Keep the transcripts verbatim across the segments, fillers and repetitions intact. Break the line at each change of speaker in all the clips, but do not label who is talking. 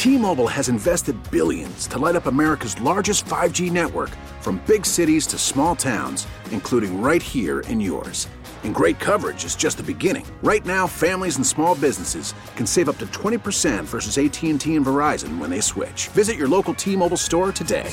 T-Mobile has invested billions to light up America's largest five G network, from big cities to small towns, including right here in yours. And great coverage is just the beginning. Right now, families and small businesses can save up to twenty percent versus A T and T and Verizon when they switch. Visit your local T-Mobile store today.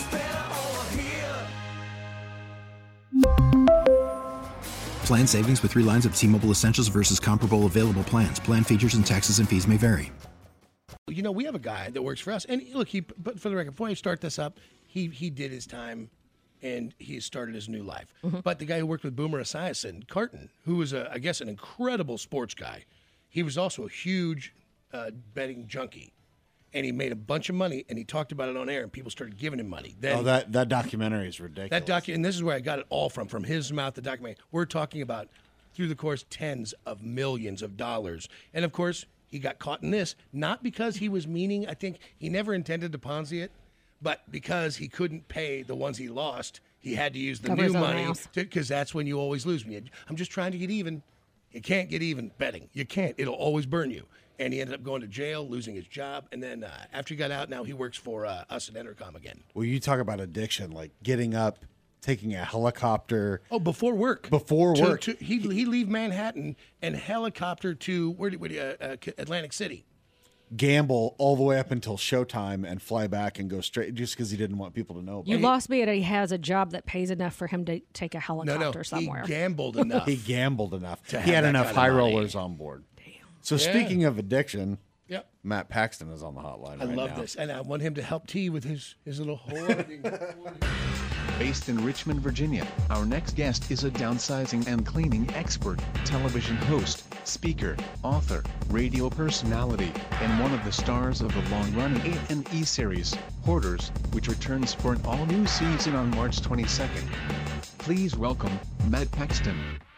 Plan savings with three lines of T-Mobile Essentials versus comparable available plans. Plan features and taxes and fees may vary.
You know, we have a guy that works for us. And look, he, but for the record, before I start this up, he, he did his time and he started his new life. Mm-hmm. But the guy who worked with Boomer Esiason, Carton, who was, a, I guess, an incredible sports guy, he was also a huge uh, betting junkie. And he made a bunch of money, and he talked about it on air, and people started giving him money. Then,
oh, that, that documentary is ridiculous.
That docu- and this is where I got it all from, from his mouth, the documentary. We're talking about, through the course, tens of millions of dollars. And, of course, he got caught in this, not because he was meaning, I think he never intended to Ponzi it, but because he couldn't pay the ones he lost, he had to use the
Cover
new
his own
money,
ass.
because that's when you always lose. When you, I'm just trying to get even. You can't get even betting. You can't. It'll always burn you. And he ended up going to jail, losing his job. And then uh, after he got out, now he works for uh, us at Entercom again.
Well, you talk about addiction, like getting up, taking a helicopter.
Oh, before work.
Before
to,
work.
To, he'd, he'd leave Manhattan and helicopter to where, where, uh, uh, Atlantic City.
Gamble all the way up until showtime and fly back and go straight just because he didn't want people to know about
You
it.
lost me at he has a job that pays enough for him to take a
No,
helicopter
no,
somewhere.
he gambled enough.
He gambled enough.
To
He
have
had
that
enough
kind of
high
money.
rollers on board.
Damn.
So
Yeah.
speaking of addiction,
Yep.
Matt Paxton is on the hotline
I
right
love
now.
this. And I want him to help T with his, his little hoarding.
Based in Richmond, Virginia, our next guest is a downsizing and cleaning expert, television host, speaker, author, radio personality, and one of the stars of the long-running A and E series, Hoarders, which returns for an all-new season on March twenty-second. Please welcome Matt Paxton.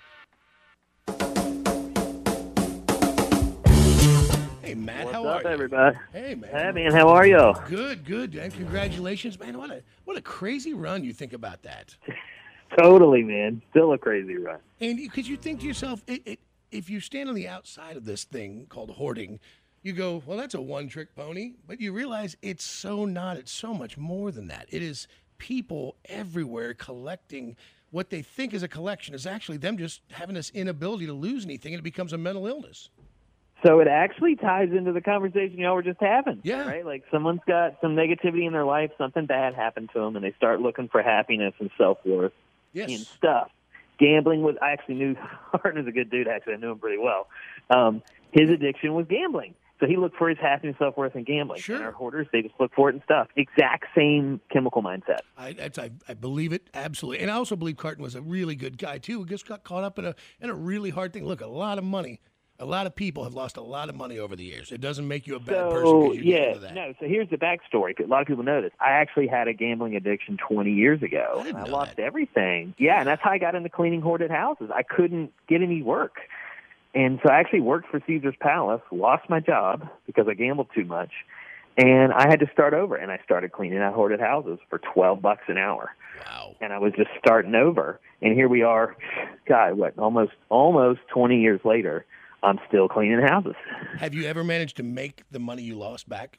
Hey, Matt,
What's
how
up,
are you?
everybody?
Hey, man.
Hey, man, how are y'all?
Good, good. And congratulations, man. What a what a crazy run you think about that.
Totally, man. Still a crazy run.
And because you think to yourself, it, it, if you stand on the outside of this thing called hoarding, you go, well, that's a one-trick pony. But you realize it's so not. It's so much more than that. It is people everywhere collecting what they think is a collection is actually them just having this inability to lose anything, and it becomes a mental illness.
So it actually ties into the conversation y'all were just having.
Yeah.
Right? Like someone's got some negativity in their life, something bad happened to them, and they start looking for happiness and self-worth
Yes.
in stuff. Gambling was, I actually knew, Harton is a good dude, actually. I knew him pretty well. Um, his addiction was gambling. So he looked for his happiness, self-worth in gambling.
Sure.
And our hoarders, they just look for it in stuff. Exact same chemical mindset.
I, that's, I I believe it absolutely, and I also believe Carton was a really good guy too. He just got caught up in a in a really hard thing. Look, a lot of money, a lot of people have lost a lot of money over the years. It doesn't make you a bad person
So,
because you get
yeah,
into that.
no, so here's the backstory. 'Cause a lot of people know this. I actually had a gambling addiction twenty years ago.
I didn't
and I
know
lost
that.
everything. Yeah, and that's how I got into cleaning hoarded houses. I couldn't get any work. And so I actually worked for Caesar's Palace, lost my job because I gambled too much, and I had to start over. And I started cleaning out hoarded houses for twelve bucks an hour.
Wow.
And I was just starting over. And here we are, God, what, almost almost twenty years later, I'm still cleaning houses.
Have you ever managed to make the money you lost back?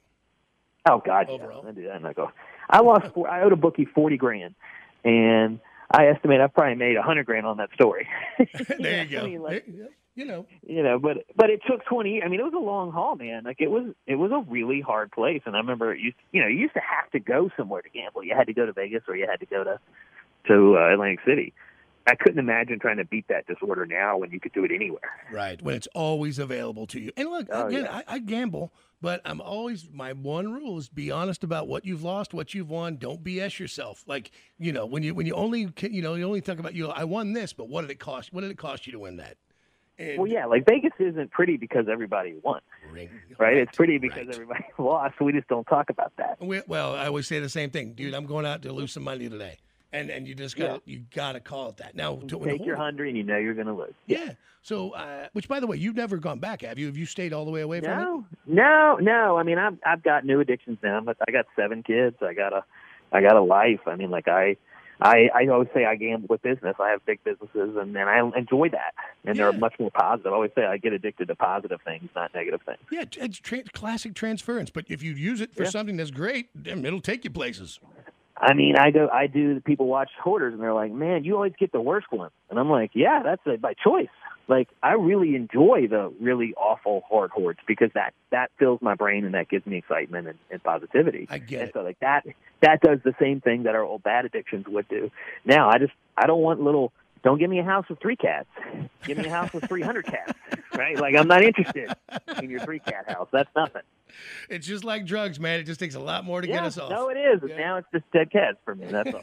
Oh God,
Overall?
yeah. I do that. And I go, I lost. Four, I owed a bookie forty grand, and I estimate I probably made a hundred grand on that story.
There you go.
I mean, like,
There- you know,
you know, but but it took twenty years. I mean, it was a long haul, man. Like it was it was a really hard place, and I remember it used, you know, you used to have to go somewhere to gamble. You had to go to Vegas, or you had to go to to uh, Atlantic City. I couldn't imagine trying to beat that disorder now when you could do it anywhere.
right, when it's always available to you. And look,
Oh,
again,
yeah.
I, I gamble, but I'm always, my one rule is be honest about what you've lost, what you've won. Don't B S yourself. Like, you know, when you when you only, you know, you only talk about, you know, I won this, but what did it cost? What did it cost you to win that? And
Well, yeah, like Vegas isn't pretty because everybody won,
ring,
right? It's pretty because
right.
everybody lost. So we just don't talk about that.
We, well, I always say the same thing, dude. I'm going out to lose some money today, and and you just got to you got to call it that. Now, to,
Take your hundred, and you know you're going to lose.
yeah. So, uh, which by the way, you've never gone back, have you? Have you stayed all the way away from it?
No, no, no. I mean, I've I've got new addictions now. But I got seven kids. I got a, I got a life. I mean, like I, I, I always say I gamble with business. I have big businesses, and, and I enjoy that. And
Yeah.
they're much more positive. I always say I get addicted to positive things, not negative things.
Yeah, it's tra- classic transference. But if you use it for
Yeah.
something that's great, then it'll take you places.
I mean, I go, I do. People watch hoarders, and they're like, "Man, you always get the worst one." And I'm like, "Yeah, that's a, by choice." Like, I really enjoy the really awful hard hoards because that that fills my brain and that gives me excitement and, and positivity.
I get
and
it.
so, like that that does the same thing that our old bad addictions would do. Now, I just I don't want little. Don't give me a house with three cats. Give me a house with three hundred cats. Right? Like, I'm not interested in your three cat house. That's nothing.
It's just like drugs, man. It just takes a lot more to
Yeah,
get us off.
no, it is.
Yeah.
Now it's just dead cats for me. That's all.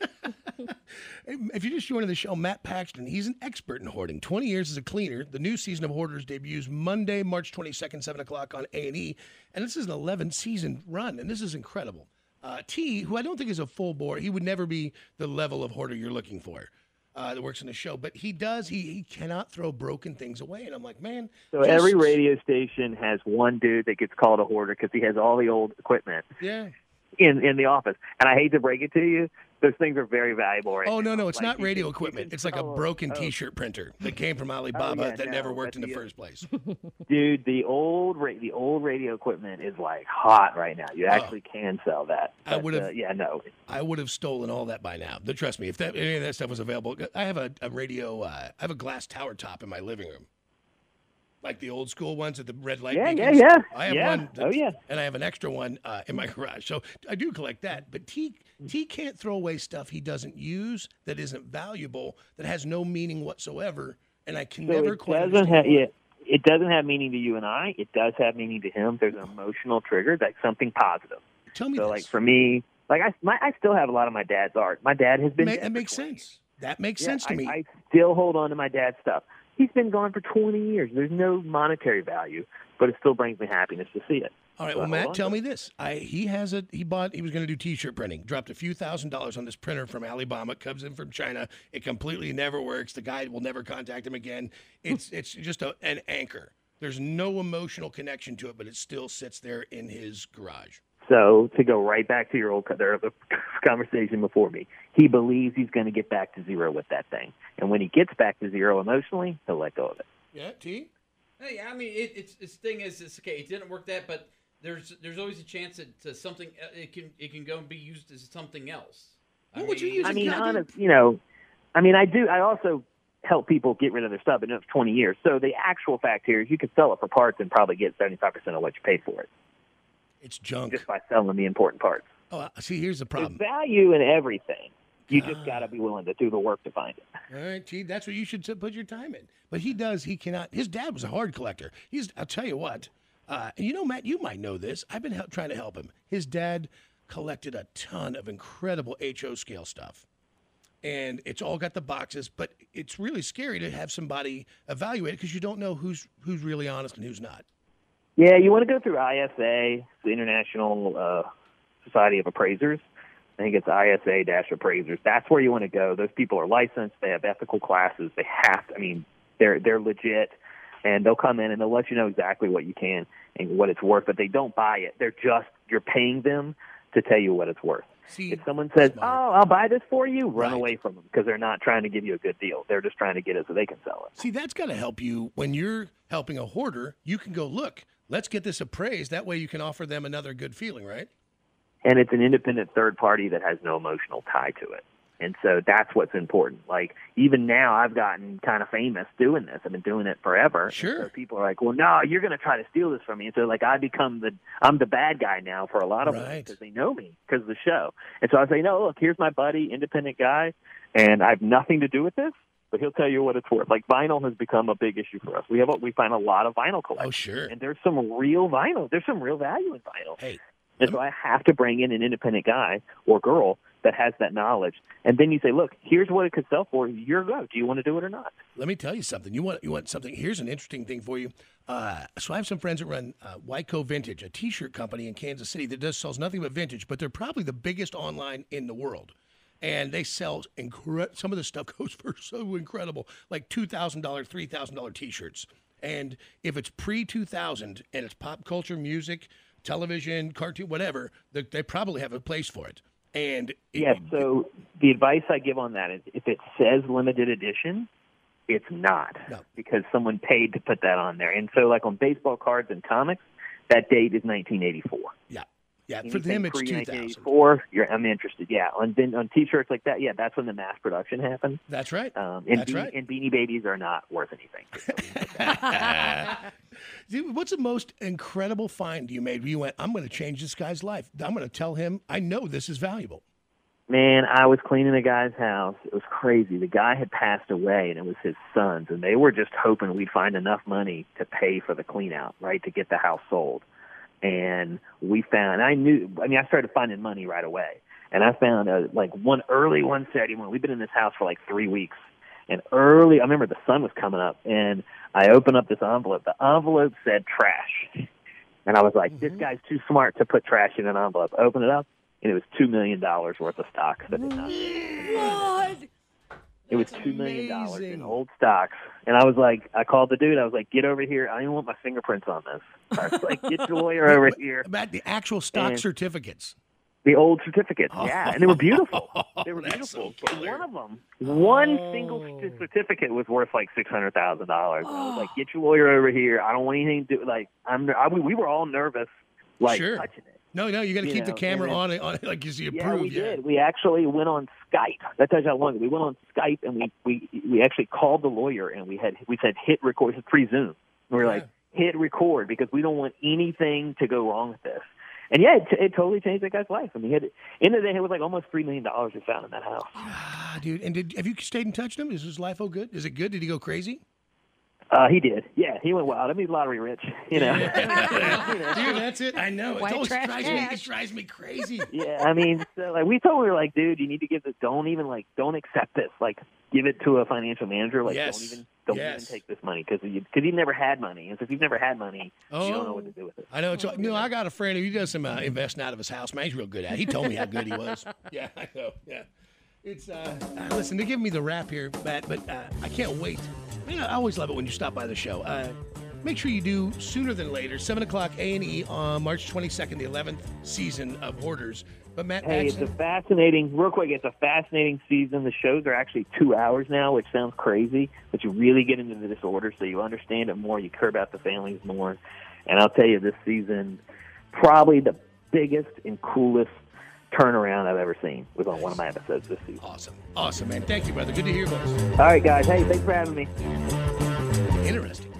If you just joined the show, Matt Paxton, he's an expert in hoarding. twenty years as a cleaner. The new season of Hoarders debuts Monday, March twenty-second, seven o'clock on A and E. And this is an eleven-season run, and this is incredible. Uh, T, who I don't think is a full bore, he would never be the level of hoarder you're looking for uh, that works in the show. But he does. He, he cannot throw broken things away. And I'm like, man.
So
just-
every radio station has one dude that gets called a hoarder because he has all the old equipment
Yeah.
in in the office. And I hate to break it to you, those things are very valuable right
Oh, no,
now.
no, it's
Like,
not
you
radio
can- you
equipment.
can
It's like a
tell-
broken
oh,
T-shirt printer that came from Alibaba
yeah,
that
no,
never worked
but
in the
the-
first place.
Dude, the old ra- the old radio equipment is like hot right now. You actually can sell that.
I
But,
would've-
uh, yeah, no.
I would have stolen all that by now. But trust me, if that any of that stuff was available, I have a, a radio. Uh, I have a glass tower top in my living room, like the old school ones at the red light.
Yeah, yeah,
beacons.
yeah.
I have
Yeah.
one.
Oh,
that's-
yeah.
And I have an extra one uh, in my garage. So I do collect that. But T T can't throw away stuff he doesn't use that isn't valuable, that has no meaning whatsoever, and I can
So
never
it
quite
doesn't have
understand why.
yeah. It doesn't have meaning to you and I. It does have meaning to him. There's an emotional trigger. That's something positive.
Tell me
So,
this.
like for me, like I, my, I still have a lot of my dad's art. My dad has been.
Ma-
dead
that
for
makes
twenty
sense. That makes
Yeah,
sense to
I,
me.
I still hold on to my dad's stuff. He's been gone for twenty years. There's no monetary value, but it still brings me happiness to see it.
All right,
So I
well,
hold
Matt,
on
tell
to
me
it.
this. I he has a he bought he was going to do T-shirt printing. Dropped a few thousand dollars on this printer from Alibaba. It comes in from China. It completely never works. The guy will never contact him again. It's it's just a, an anchor. There's no emotional connection to it, but it still sits there in his garage.
So to go right back to your old the conversation before me, he believes he's going to get back to zero with that thing, and when he gets back to zero emotionally, he'll let go of it.
Yeah, T.
Hey, I mean, it, it's its thing is, it's okay. It didn't work that, but there's there's always a chance that to something uh, it can it can go and be used as something else. I
What would you
mean,
use
I
it
mean,
gotta-
honest, you know, I mean, I do. I also help people get rid of their stuff. I've been doing it for twenty years. So the actual fact here is, you could sell it for parts and probably get seventy-five percent of what you paid for it
It's junk.
just by selling the important parts.
Oh, uh, see, here's the
There's
problem.
value in everything. You just got to be willing to do the work to find it.
All right, T, that's what you should t- put your time in. But he does. He cannot. His dad was a hard collector. He's. I'll tell you what. Uh, and you know, Matt, you might know this. I've been help, trying to help him. His dad collected a ton of incredible H O scale stuff, and it's all got the boxes. But it's really scary to have somebody evaluate it because you don't know who's who's really honest and who's not.
Yeah, you want to go through I S A, the International uh, Society of Appraisers. I think it's I S A-appraisers. That's where you want to go. Those people are licensed. They have ethical classes. They have to, I mean, they're they're legit, and they'll come in and they'll let you know exactly what you can and what it's worth, but they don't buy it. They're just, you're paying them to tell you what it's worth.
See,
If someone says,
smart.
oh, I'll buy this for you, run
Right.
away from them because they're not trying to give you a good deal. They're just trying to get it so they can sell it.
See, that's got to help you when you're helping a hoarder. You can go, look, let's get this appraised. That way you can offer them another good feeling, right?
And it's an independent third party that has no emotional tie to it. And so that's what's important. Like, even now, I've gotten kind of famous doing this. I've been doing it forever.
Sure.
And so people are like, well, no, you're going to try to steal this from me. And so, like, I become the, I'm the bad guy now for a lot of them
Right.
because they know me because of the show. And so I say, no, look, here's my buddy, independent guy, and I have nothing to do with this, but he'll tell you what it's worth. Like, vinyl has become a big issue for us. We have, a, we find a lot of vinyl collectors.
Oh, sure.
And there's some real vinyl. There's some real value in vinyl.
Hey,
And so I have to bring in an independent guy or girl that has that knowledge. And then you say, look, here's what it could sell for a year ago. Do you want to do it or not?
let me tell you something. You want you want something? Here's an interesting thing for you. Uh, so I have some friends that run uh, Wyco Vintage, a T-shirt company in Kansas City that does sells nothing but vintage, but they're probably the biggest online in the world. And they sell incre- some of the stuff goes for so incredible, like two thousand dollars, three thousand dollars T-shirts. And if it's pre two thousand and it's pop culture, music, television, cartoon, whatever, they, they probably have a place for it. And
Yes, so the advice I give on that is if it says limited edition, it's not
No.
because someone paid to put that on there. And so like on baseball cards and comics, that date is nineteen eighty-four.
yeah, yeah. For
Anything
them, it's two
pre-nineteen
thousand.
eighty-four, you're, I'm interested. Yeah, on bin- on T-shirts like that, yeah, that's when the mass production happened.
That's right.
Um, and,
That's
be-
right.
and Beanie Babies are not worth anything.
Dude, what's the most incredible find you made where you went, I'm going to change this guy's life. I'm going to tell him I know this is valuable.
Man, I was cleaning a guy's house. It was crazy. The guy had passed away, and it was his sons, and they were just hoping we'd find enough money to pay for the clean out, right, to get the house sold. And we found, I knew, I mean, I started finding money right away. And I found, a, like, one early one Saturday morning. We've been in this house for, like, three weeks. And early, I remember the sun was coming up, and I opened up this envelope. The envelope said trash. And I was like, mm-hmm. this guy's too smart to put trash in an envelope. Open it up, and it was two million dollars worth of stocks. That did not.
What?
It was two million dollars in old stocks. And I was like, I called the dude. I was like, get over here. I don't even want my fingerprints on this. I was like, get your lawyer over here.
About the actual stock
And-
certificates.
The old certificates, yeah, and they were beautiful. They were
That's
beautiful.
so
But
killer.
one of them, one
Oh.
single c- certificate was worth like six hundred thousand dollars. I was like, "Get your lawyer over here. I don't want anything to do." Like, I'm. I, we were all nervous, like
Sure.
touching it.
No, no, you got to
You
keep the
know,
camera
and
on it, on it like you see
Yeah,
approved.
we did. We actually went on Skype. That tells you how long. We went on Skype and we we we actually called the lawyer and we had we said hit record. This is pre-Zoom. We were like hit record because we don't want anything to go wrong with this. And yeah, it, it totally changed that guy's life. I mean, he had, end of the day, it was like almost three million dollars we found in that house.
Ah, dude, and did have you stayed in touch with him? Is his life oh good? Is it good? Did he go crazy?
Uh, he did. Yeah, he went wild. I mean, lottery rich. You know.
Dude, that's it. I know. It
White
always
trash
drives me,
cash.
it drives me crazy.
Yeah, I mean, so, like we told him, we were like, dude, you need to give this. Don't even like, don't accept this. Like, give it to a financial manager. Like,
Yes.
don't even, don't
Yes.
even take this money because you, because you've never had money, and so if you've never had money, you don't know what to do with it.
I know. It's, you know, I got a friend who does some uh, investing out of his house. Man, he's real good at it. He told me how good he was. Yeah, I know. Yeah. It's, uh, uh, listen, they're giving me the wrap here, Matt, but uh, I can't wait. You know, I always love it when you stop by the show. Uh, make sure you do sooner than later, seven o'clock A and E on March twenty-second, the eleventh season of Hoarders. But Matt
Hey, it's
Paxton,
a fascinating, real quick, it's a fascinating season. The shows are actually two hours now, which sounds crazy, but you really get into the disorder, so you understand it more, you care about the families more. And I'll tell you, this season, probably the biggest and coolest turnaround I've ever seen was on one of my episodes this season.
awesome. Awesome, man. Thank you, brother. Good to hear you.
All right, guys. Hey, thanks for having me.
Interesting.